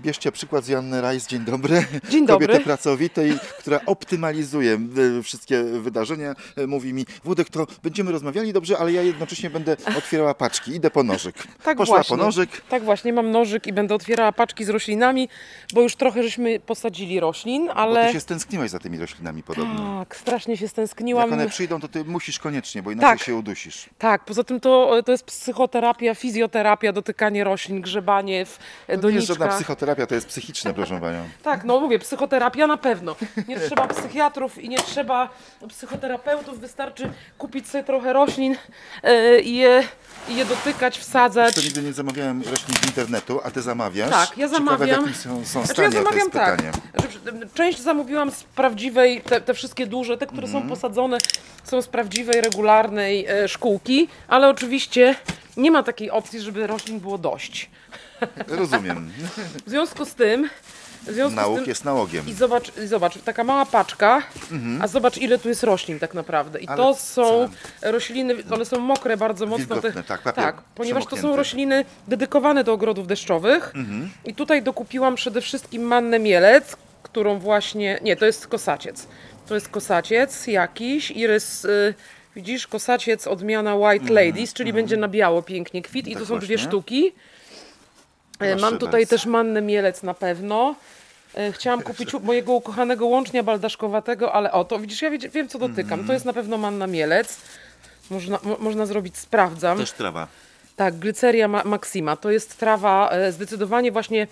Bierzcie przykład z Joanny Rajs. Dzień dobry. Dzień dobry. Kobiety pracowitej, która optymalizuje wszystkie wydarzenia. Mówi mi, Włodek, to będziemy rozmawiali dobrze, ale ja jednocześnie będę otwierała paczki. Idę po nożyk. Tak Poszła właśnie. po nożyk. Tak właśnie, mam nożyk i będę otwierała paczki z roślinami, bo już trochę żeśmy posadzili roślin, Bo ale... ty się stęskniłaś za tymi roślinami podobno. Tak, strasznie się stęskniłam. Jak one przyjdą, to ty musisz koniecznie, bo inaczej Tak. się udusisz. Tak, poza tym to jest psychoterapia, fizjoterapia, dotykanie roślin, grzebanie w To nie jest żadna doniczkach. psychoterapia, to jest psychiczne, proszę panią. Tak, no mówię, psychoterapia na pewno. Nie trzeba psychiatrów i nie trzeba psychoterapeutów, wystarczy kupić sobie trochę roślin i je dotykać, wsadzać. To nigdy nie zamawiałem roślin z internetu, a ty zamawiasz. Tak, ja Ciekawe, zamawiam. w jakim są Znaczy, stanie, ja to zamawiam jest pytanie. tak, że część zamówiłam z prawdziwej, te wszystkie duże, te, które są posadzone, są z prawdziwej, regularnej szkółki, ale oczywiście nie ma takiej opcji, żeby roślin było dość. Rozumiem. W związku z tym... Nauk jest nałogiem. I zobacz, taka mała paczka, a zobacz ile tu jest roślin tak naprawdę. I Ale to są co? rośliny, one są mokre bardzo mocno. Wilgotne, tak, papier ponieważ to są przemoknięty. rośliny dedykowane do ogrodów deszczowych. I tutaj dokupiłam przede wszystkim mannę mielec, którą właśnie, nie, to jest kosaciec. To jest kosaciec jakiś, irys, widzisz, kosaciec odmiana White Ladies, czyli będzie na biało pięknie kwit i Tak to są właśnie. 2 sztuki. Proszę Mam tutaj bardzo. też mannę mielec na pewno. Chciałam kupić mojego ukochanego łącznia baldaszkowatego, ale to widzisz, ja wiem co dotykam. To jest na pewno manna mielec. Można zrobić, sprawdzam. Też trawa. Tak, Glyceria maxima. To jest trawa zdecydowanie właśnie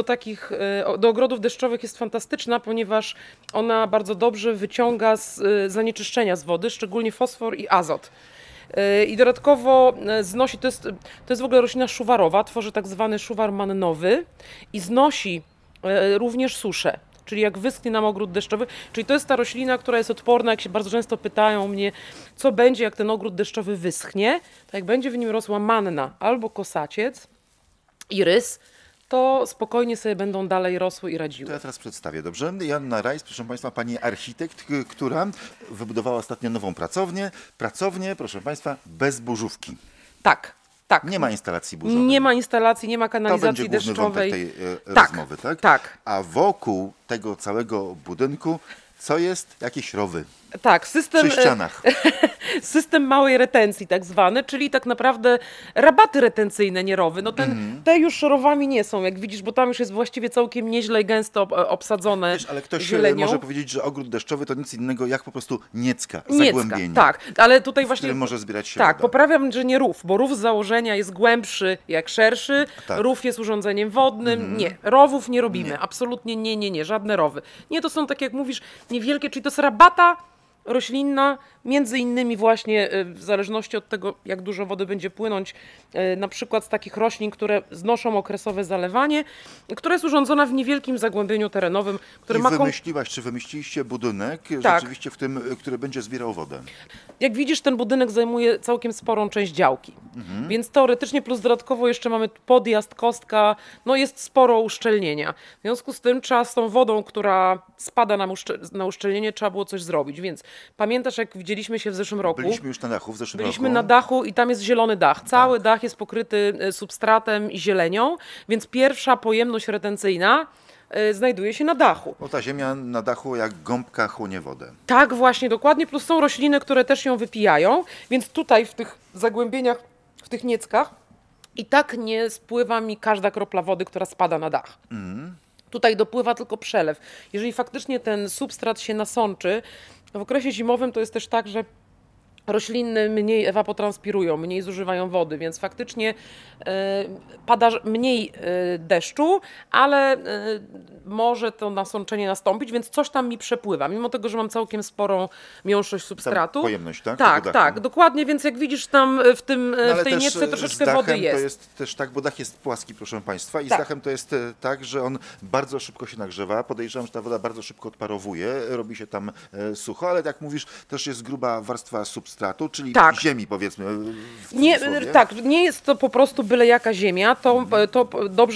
do ogrodów deszczowych jest fantastyczna, ponieważ ona bardzo dobrze wyciąga zanieczyszczenia z wody, szczególnie fosfor i azot. I dodatkowo znosi, to jest w ogóle roślina szuwarowa, tworzy tak zwany szuwar mannowy i znosi również suszę. Czyli jak wyschnie nam ogród deszczowy, czyli to jest ta roślina, która jest odporna, jak się bardzo często pytają mnie, co będzie, jak ten ogród deszczowy wyschnie, to jak będzie w nim rosła manna albo kosaciec i rys, to spokojnie sobie będą dalej rosły i To radziły. ja teraz przedstawię, dobrze? Joanna Rajs, proszę państwa, pani architekt, która wybudowała ostatnio nową pracownię, proszę państwa, bez burzówki. Tak, tak. Nie ma instalacji burzowej. Nie ma instalacji, nie ma To kanalizacji będzie główny deszczowej. wątek tej Tak, rozmowy, tak? tak. A wokół tego całego budynku, co jest? Jakieś rowy Tak, system, przy ścianach. system małej retencji tak zwany, czyli tak naprawdę rabaty retencyjne, nie rowy. No te już rowami nie są, jak widzisz, bo tam już jest właściwie całkiem nieźle i gęsto obsadzone Wiesz, ale ktoś zielenią. może powiedzieć, że ogród deszczowy to nic innego jak po prostu niecka, Niecka, zagłębienie. tak, ale tutaj w właśnie... którym może zbierać się Tak, woda. poprawiam, że nie rów, bo rów z założenia jest głębszy jak szerszy, Tak. rów jest urządzeniem wodnym, nie, rowów nie robimy, Nie. absolutnie nie, żadne rowy. Nie, to są tak jak mówisz, niewielkie, czyli to jest rabata roślinna, między innymi właśnie w zależności od tego, jak dużo wody będzie płynąć, na przykład z takich roślin, które znoszą okresowe zalewanie, która jest urządzona w niewielkim zagłębieniu terenowym, które I ma... wymyśliliście budynek Tak. rzeczywiście w tym, który będzie zbierał wodę. Jak widzisz, ten budynek zajmuje całkiem sporą część działki, więc teoretycznie plus dodatkowo jeszcze mamy podjazd, kostka, no jest sporo uszczelnienia. W związku z tym trzeba z tą wodą, która spada nam na uszczelnienie, trzeba było coś zrobić, więc pamiętasz, jak widzieliśmy się w zeszłym roku? Byliśmy już na dachu w zeszłym Byliśmy roku. na dachu i tam jest zielony dach. Cały dach jest pokryty substratem i zielenią, więc pierwsza pojemność retencyjna znajduje się na dachu. Bo ta ziemia na dachu jak gąbka chłonie wodę. Tak, właśnie, dokładnie, plus są rośliny, które też ją wypijają, więc tutaj w tych zagłębieniach, w tych nieckach i tak nie spływa mi każda kropla wody, która spada na dach. Tutaj dopływa tylko przelew. Jeżeli faktycznie ten substrat się nasączy, w okresie zimowym to jest też tak, że rośliny mniej ewapotranspirują, mniej zużywają wody, więc faktycznie pada mniej deszczu, ale może to nasączenie nastąpić, więc coś tam mi przepływa, mimo tego, że mam całkiem sporą miąższość substratu. Pojemność, tak? Tak, tego dachu. tak, dokładnie, więc jak widzisz tam Ale w tej też, niecce z troszeczkę dachem wody jest. To jest też tak, bo dach jest płaski, proszę państwa, i Tak. z dachem to jest tak, że on bardzo szybko się nagrzewa. Podejrzewam, że ta woda bardzo szybko odparowuje, robi się tam sucho, ale jak mówisz, też jest gruba warstwa substratu, czyli Tak. ziemi, powiedzmy. W Nie, cudzysłowie. tak, nie jest to po prostu byle jaka ziemia, to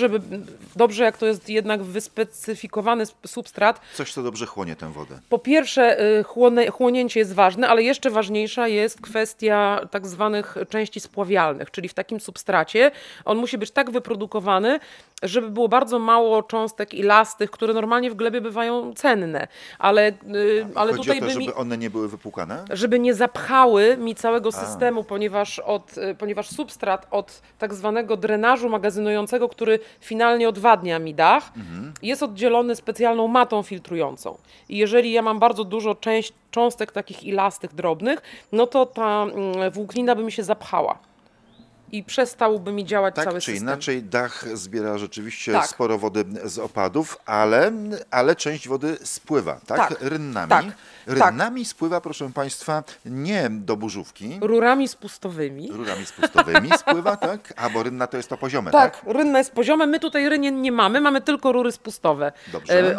dobrze jak to jest jednak wyspecyfikowany substrat. Coś, co dobrze chłonie tę wodę. Po pierwsze chłonięcie jest ważne, ale jeszcze ważniejsza jest kwestia tak zwanych części spławialnych, czyli w takim substracie on musi być tak wyprodukowany, żeby było bardzo mało cząstek ilastych, które normalnie w glebie bywają cenne, ale Chodzi tutaj o to, by żeby one nie były wypłukane? żeby nie zapchały mi całego systemu, ponieważ substrat od tak zwanego drenażu magazynującego, który finalnie odwadnia mi dach, jest oddzielony specjalną matą filtrującą. I jeżeli ja mam bardzo dużo cząstek takich ilastych, drobnych, no to ta włóknina by mi się zapchała. I przestałby mi działać Tak cały czy system. inaczej, dach zbiera rzeczywiście Tak. sporo wody z opadów, ale część wody spływa, tak? Tak. Rynnami. Tak. Rynnami spływa, proszę Państwa, nie do burzówki, Rurami spustowymi. rurami spustowymi spływa, tak? A bo rynna to jest to poziome, Tak, tak? rynna jest poziome. My tutaj rynien nie mamy, mamy tylko rury spustowe. Dobrze.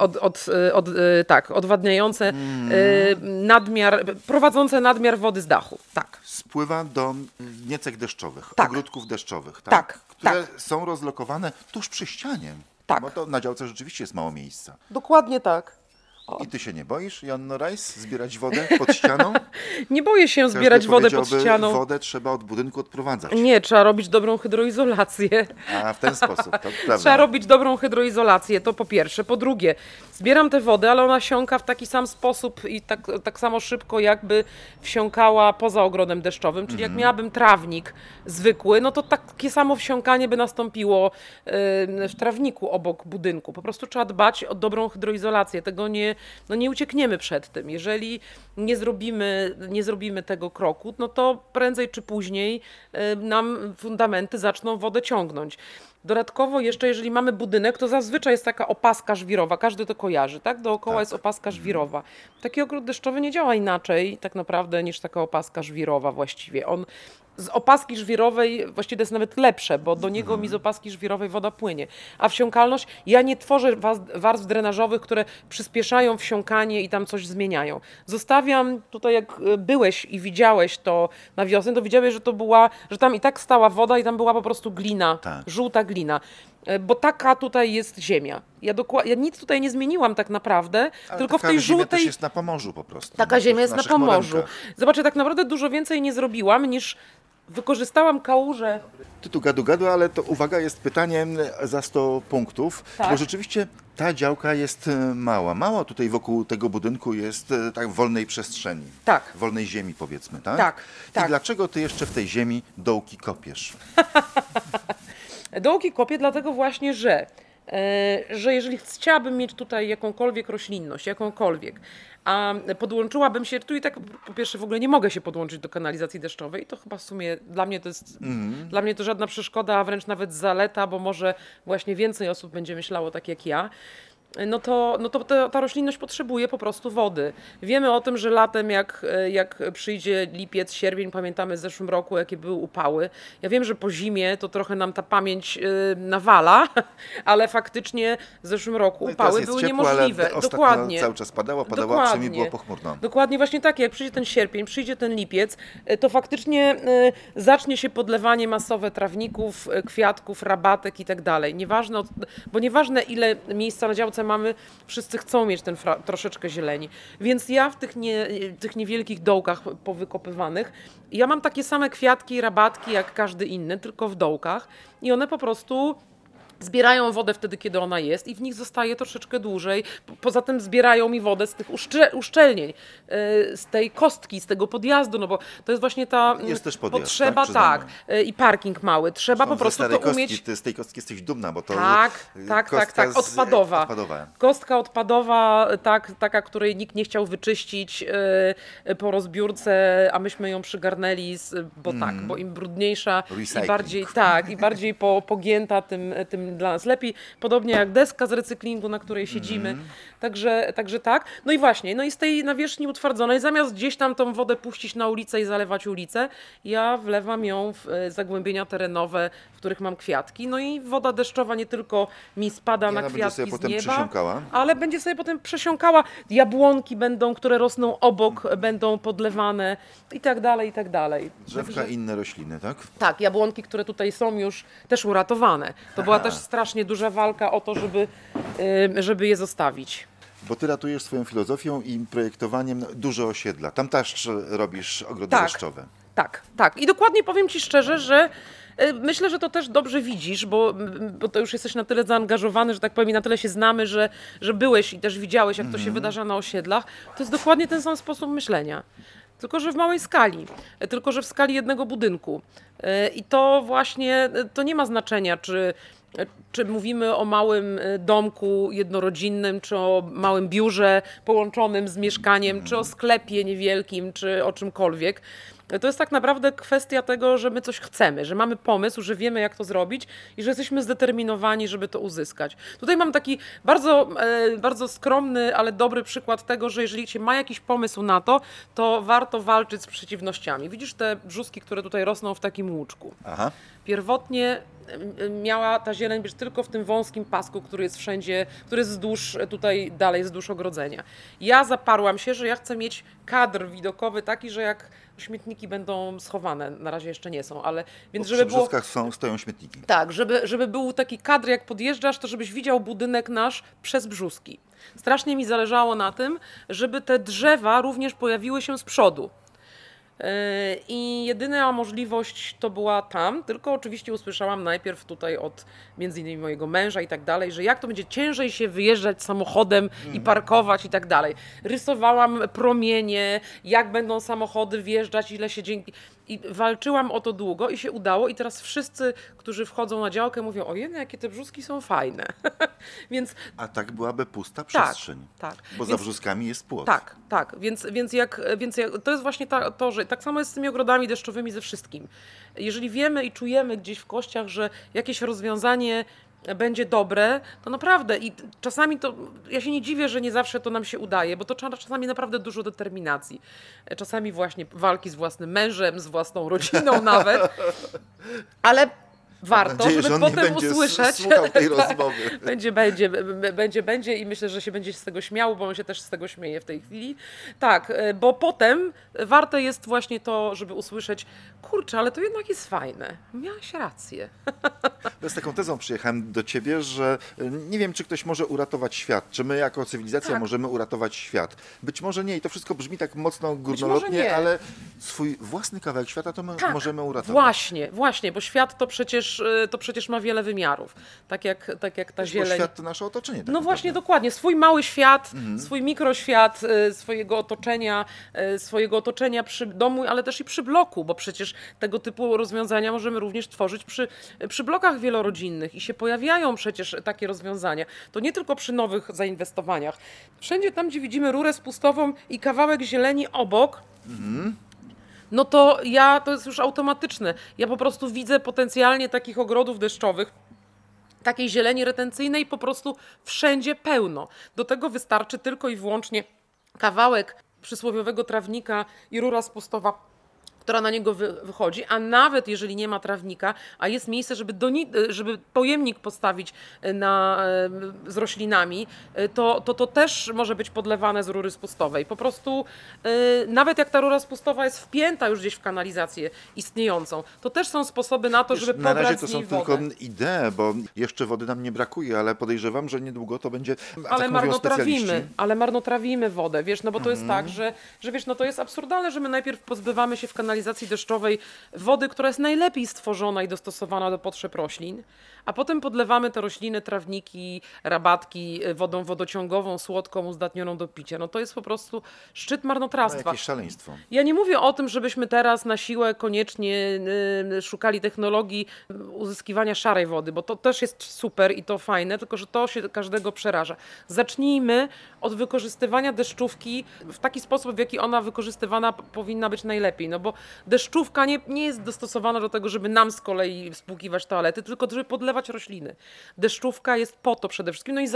Odwadniające nadmiar, prowadzące nadmiar wody z dachu. Tak. Spływa do niecek deszczowych, Tak. ogródków deszczowych, tak? Tak, Które są rozlokowane tuż przy ścianie. Tak. Bo to na działce rzeczywiście jest mało miejsca. Dokładnie tak. I ty się nie boisz, Joanno Rajs, zbierać wodę pod ścianą? Nie boję się Każdy zbierać wodę pod powiedziałby, ścianą. Wodę trzeba od budynku odprowadzać. Nie, trzeba robić dobrą hydroizolację. A w ten sposób, to prawda. Trzeba robić dobrą hydroizolację, to po pierwsze. Po drugie, zbieram tę wodę, ale ona wsiąka w taki sam sposób i tak samo szybko, jakby wsiąkała poza ogrodem deszczowym. Czyli jak miałabym trawnik zwykły, no to takie samo wsiąkanie by nastąpiło w trawniku obok budynku. Po prostu trzeba dbać o dobrą hydroizolację. Tego nie uciekniemy przed tym. Jeżeli nie zrobimy tego kroku, no to prędzej czy później nam fundamenty zaczną wodę ciągnąć. Dodatkowo jeszcze, jeżeli mamy budynek, to zazwyczaj jest taka opaska żwirowa, każdy to kojarzy, tak? Dookoła jest opaska żwirowa. Taki ogród deszczowy nie działa inaczej tak naprawdę niż taka opaska żwirowa właściwie. On z opaski żwirowej właściwie to jest nawet lepsze, bo do niego mi z opaski żwirowej woda płynie. A wsiąkalność, ja nie tworzę warstw drenażowych, które przyspieszają wsiąkanie i tam coś zmieniają. Zostawiam tutaj, jak byłeś i widziałeś to na wiosnę, to widziałeś, że tam i tak stała woda i tam była po prostu glina, Tak. żółta glina. Bo taka tutaj jest ziemia. Ja nic tutaj nie zmieniłam tak naprawdę, Ale tylko w taka tej ziemia żółtej... też jest na Pomorzu po prostu. Taka ziemia jest na naszych Pomorzu. morenkach. Zobaczcie, tak naprawdę dużo więcej nie zrobiłam, niż wykorzystałam kałużę. Ty tu gadu, ale to uwaga, jest pytanie za 100 punktów, Tak. bo rzeczywiście ta działka jest mała. Mało tutaj wokół tego budynku jest tak wolnej przestrzeni. Tak. Wolnej ziemi powiedzmy, tak? Tak, I tak. dlaczego ty jeszcze w tej ziemi dołki kopiesz? Dołki kopię dlatego właśnie, że jeżeli chciałabym mieć tutaj jakąkolwiek roślinność, a podłączyłabym się, tu i tak po pierwsze w ogóle nie mogę się podłączyć do kanalizacji deszczowej, to chyba w sumie dla mnie to jest, dla mnie to żadna przeszkoda, a wręcz nawet zaleta, bo może właśnie więcej osób będzie myślało tak jak ja. No to ta roślinność potrzebuje po prostu wody. Wiemy o tym, że latem jak przyjdzie lipiec, sierpień, pamiętamy w zeszłym roku, jakie były upały. Ja wiem, że po zimie to trochę nam ta pamięć nawala, ale faktycznie w zeszłym roku No i teraz upały jest były ciepło, niemożliwe. ale ostatnio Dokładnie. cały czas padało, a Dokładnie. przynajmniej było pochmurno. Dokładnie właśnie tak, jak przyjdzie ten sierpień, przyjdzie ten lipiec, to faktycznie zacznie się podlewanie masowe trawników, kwiatków, rabatek i tak dalej. Bo nieważne ile miejsca na działce mamy, wszyscy chcą mieć troszeczkę zieleni. Więc ja w tych niewielkich dołkach powykopywanych, ja mam takie same kwiatki i rabatki jak każdy inny, tylko w dołkach i one po prostu zbierają wodę wtedy, kiedy ona jest i w nich zostaje troszeczkę dłużej. Poza tym zbierają mi wodę z tych uszczelnień, z tej kostki, z tego podjazdu, no bo to jest właśnie ta Jest też podjazd, potrzeba, tak? i parking mały. Trzeba po Ze prostu starej to umieć... kostki, ty z tej kostki jesteś dumna, bo to Tak, kostka odpadowa. odpadowa. Kostka odpadowa, taka, której nikt nie chciał wyczyścić po rozbiórce, a myśmy ją przygarnęli, bo im brudniejsza Recycling. i bardziej pogięta, tym dla nas lepiej. Podobnie jak deska z recyklingu, na której siedzimy. Także tak. No i właśnie, no i z tej nawierzchni utwardzonej, zamiast gdzieś tam tą wodę puścić na ulicę i zalewać ulicę, ja wlewam ją w zagłębienia terenowe, w których mam kwiatki. No i woda deszczowa nie tylko mi spada I na ona będzie kwiatki sobie z potem nieba, przesiąkała. ale będzie sobie potem przesiąkała. Jabłonki które rosną obok, będą podlewane i tak dalej, i tak dalej. Drzewka i inne rośliny, tak? Tak, jabłonki, które tutaj są już też uratowane. To była też strasznie duża walka o to, żeby je zostawić. Bo ty ratujesz swoją filozofią i projektowaniem duże osiedla. Tam też robisz ogrody Tak. deszczowe. Tak, tak. I dokładnie powiem Ci szczerze, że myślę, że to też dobrze widzisz, bo to już jesteś na tyle zaangażowany, że tak powiem, i na tyle się znamy, że byłeś i też widziałeś, jak to się wydarza na osiedlach. To jest dokładnie ten sam sposób myślenia. Tylko że w małej skali, tylko że w skali jednego budynku. I to właśnie, to nie ma znaczenia, czy mówimy o małym domku jednorodzinnym, czy o małym biurze połączonym z mieszkaniem, czy o sklepie niewielkim, czy o czymkolwiek. To jest tak naprawdę kwestia tego, że my coś chcemy, że mamy pomysł, że wiemy, jak to zrobić i że jesteśmy zdeterminowani, żeby to uzyskać. Tutaj mam taki bardzo skromny, ale dobry przykład tego, że jeżeli się ma jakiś pomysł na to, to warto walczyć z przeciwnościami. Widzisz te brzuski, które tutaj rosną w takim łuczku. Aha. Pierwotnie miała ta zieleń być tylko w tym wąskim pasku, który jest wszędzie, który jest wzdłuż, tutaj dalej wzdłuż ogrodzenia. Ja zaparłam się, że ja chcę mieć kadr widokowy taki, że jak śmietniki będą schowane, na razie jeszcze nie są, ale więc Przy żeby było... brzuskach stoją śmietniki. Tak, żeby był taki kadr, jak podjeżdżasz, to żebyś widział budynek nasz przez brzuski. Strasznie mi zależało na tym, żeby te drzewa również pojawiły się z przodu. I jedyna możliwość to była tam, tylko oczywiście usłyszałam najpierw tutaj od między innymi mojego męża i tak dalej, że jak to będzie ciężej się wyjeżdżać samochodem i parkować i tak dalej. Rysowałam promienie, jak będą samochody wjeżdżać, ile się dzięki... I walczyłam o to długo i się udało i teraz wszyscy, którzy wchodzą na działkę mówią, ojej, jakie te brzuski są fajne. Więc A tak byłaby pusta przestrzeń. tak. Bo za Więc- brzuskami jest płot. Tak, więc to jest właśnie to, że tak samo jest z tymi ogrodami deszczowymi ze wszystkim. Jeżeli wiemy i czujemy gdzieś w kościach, że jakieś rozwiązanie będzie dobre, to naprawdę i czasami to, ja się nie dziwię, że nie zawsze to nam się udaje, bo to trzeba czasami naprawdę dużo determinacji. Czasami właśnie walki z własnym mężem, z własną rodziną nawet, ale warto, nadzieję, że żeby on nie potem będzie usłyszeć. słuchał tej Tak. rozmowy. Będzie i myślę, że się będzie z tego śmiał, bo on się też z tego śmieje w tej chwili. Tak, bo potem warte jest właśnie to, żeby usłyszeć, kurczę, ale to jednak jest fajne. Miałaś rację. Ja z taką tezą przyjechałem do ciebie, że nie wiem, czy ktoś może uratować świat, czy my jako cywilizacja Tak. możemy uratować świat. Być może nie i to wszystko brzmi tak mocno może górnolotnie, nie. ale swój własny kawałek świata to my Tak, możemy uratować. Właśnie, bo świat to przecież ma wiele wymiarów. Tak jak ta Bo zieleń. świat to nasze otoczenie. Tak No naprawdę. właśnie, dokładnie. Swój mały świat, swój mikroświat, swojego otoczenia przy domu, ale też i przy bloku, bo przecież tego typu rozwiązania możemy również tworzyć przy blokach wielorodzinnych i się pojawiają przecież takie rozwiązania. To nie tylko przy nowych zainwestowaniach. Wszędzie tam, gdzie widzimy rurę spustową i kawałek zieleni obok, no to to jest już automatyczne. Ja po prostu widzę potencjalnie takich ogrodów deszczowych, takiej zieleni retencyjnej po prostu wszędzie pełno. Do tego wystarczy tylko i wyłącznie kawałek przysłowiowego trawnika i rura spustowa, która na niego wychodzi, a nawet jeżeli nie ma trawnika, a jest miejsce, żeby pojemnik postawić z roślinami, to też może być podlewane z rury spustowej. Po prostu nawet jak ta rura spustowa jest wpięta już gdzieś w kanalizację istniejącą, to też są sposoby na to, żeby Na razie pobrać to z są niej tylko wodę. idee, bo jeszcze wody nam nie brakuje, ale podejrzewam, że niedługo to będzie, a tak mówią specjaliści. Ale marnotrawimy wodę, wiesz, no bo to jest tak, że wiesz, no to jest absurdalne, że my najpierw pozbywamy się w kanalizacji deszczowej wody, która jest najlepiej stworzona i dostosowana do potrzeb roślin, a potem podlewamy te rośliny, trawniki, rabatki wodą wodociągową, słodką, uzdatnioną do picia. No to jest po prostu szczyt No, marnotrawstwa. jakieś szaleństwo. Ja nie mówię o tym, żebyśmy teraz na siłę koniecznie szukali technologii uzyskiwania szarej wody, bo to też jest super i to fajne, tylko że to się każdego przeraża. Zacznijmy od wykorzystywania deszczówki w taki sposób, w jaki ona wykorzystywana powinna być najlepiej, no bo deszczówka nie jest dostosowana do tego, żeby nam z kolei spłukiwać toalety, tylko żeby podlewać rośliny. Deszczówka jest po to przede wszystkim, no i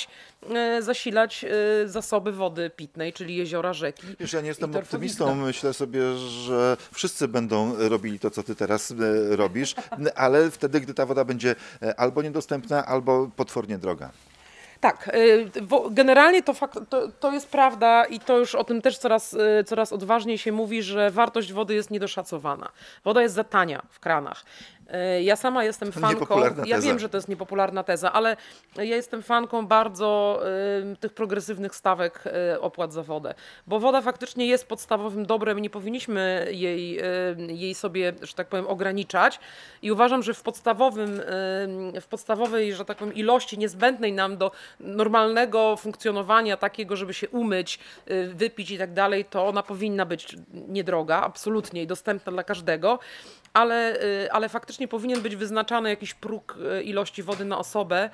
zasilać zasoby wody pitnej, czyli jeziora, rzeki. Wiesz, ja nie jestem i torfowiska. optymistą, myślę sobie, że wszyscy będą robili to, co ty teraz robisz, ale wtedy, gdy ta woda będzie albo niedostępna, albo potwornie droga. Tak, generalnie to jest prawda i to już o tym też coraz odważniej się mówi, że wartość wody jest niedoszacowana. Woda jest za tania w kranach. Ja sama jestem fanką, niepopularna ja teza. wiem, że to jest niepopularna teza, ale ja jestem fanką bardzo tych progresywnych stawek opłat za wodę, bo woda faktycznie jest podstawowym dobrem, nie powinniśmy jej sobie, że tak powiem, ograniczać i uważam, że w podstawowej, że tak powiem, ilości niezbędnej nam do normalnego funkcjonowania takiego, żeby się umyć, wypić i tak dalej, to ona powinna być niedroga, absolutnie i dostępna dla każdego. Ale faktycznie powinien być wyznaczany jakiś próg ilości wody na osobę,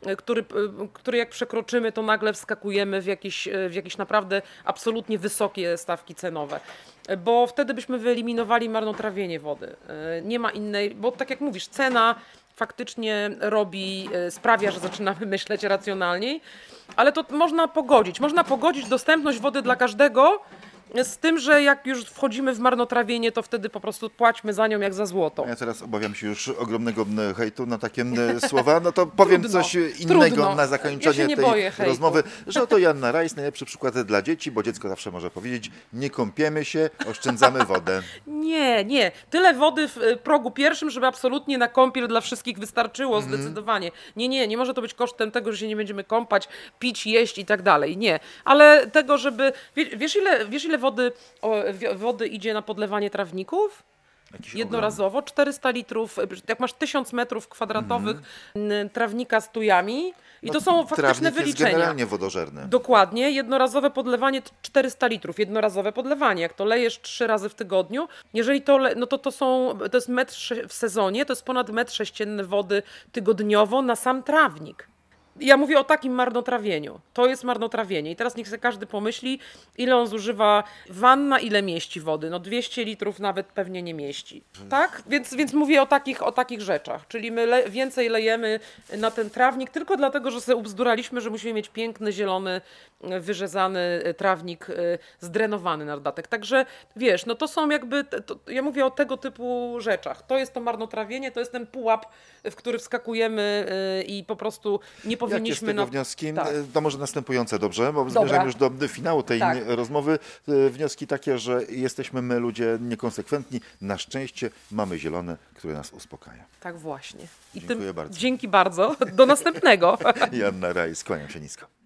który jak przekroczymy, to nagle wskakujemy w jakieś naprawdę absolutnie wysokie stawki cenowe. Bo wtedy byśmy wyeliminowali marnotrawienie wody. Nie ma innej, bo tak jak mówisz, cena faktycznie sprawia, że zaczynamy myśleć racjonalniej, ale to można pogodzić. Można pogodzić dostępność wody dla każdego z tym, że jak już wchodzimy w marnotrawienie, to wtedy po prostu płaćmy za nią jak za złoto. Ja teraz obawiam się już ogromnego hejtu na takie słowa, no to powiem Trudno, coś innego trudno. na Ja zakończenie się nie tej boję hejtu. rozmowy, że oto Joanna Rajs, najlepszy przykład dla dzieci, bo dziecko zawsze może powiedzieć, nie kąpiemy się, oszczędzamy wodę. Nie. Tyle wody w progu pierwszym, żeby absolutnie na kąpiel dla wszystkich wystarczyło, zdecydowanie. Nie może to być kosztem tego, że się nie będziemy kąpać, pić, jeść i tak dalej. Nie. Ale tego, żeby... Wiesz ile wody idzie na podlewanie trawników? Jakiś Jednorazowo 400 litrów, jak masz 1000 metrów kwadratowych trawnika z tujami i to są faktyczne Trawnik jest wyliczenia. generalnie wodożerny. Dokładnie, jednorazowe podlewanie 400 litrów, jednorazowe podlewanie, jak to lejesz 3 razy w tygodniu, jeżeli no to to jest w sezonie, to jest ponad metr sześcienny wody tygodniowo na sam trawnik. Ja mówię o takim marnotrawieniu. To jest marnotrawienie. I teraz niech sobie każdy pomyśli, ile on zużywa wanna, ile mieści wody. No 200 litrów nawet pewnie nie mieści. Tak? Więc mówię o takich rzeczach. Czyli my więcej lejemy na ten trawnik tylko dlatego, że sobie ubzduraliśmy, że musimy mieć piękny, zielony, wyrzezany trawnik, zdrenowany na dodatek. Także wiesz, no to są jakby, ja mówię o tego typu rzeczach. To jest to marnotrawienie, to jest ten pułap, w który wskakujemy i po prostu nie powinniśmy... Jakie z tego wnioski? Tak. To może następujące, dobrze? Bo Dobra. zmierzamy już do finału tej Tak. rozmowy. Wnioski takie, że jesteśmy my ludzie niekonsekwentni. Na szczęście mamy zielone, które nas uspokaja. Tak właśnie. Dziękuję bardzo. Dzięki bardzo. Do następnego. Joanna Rajs, kłaniam się nisko.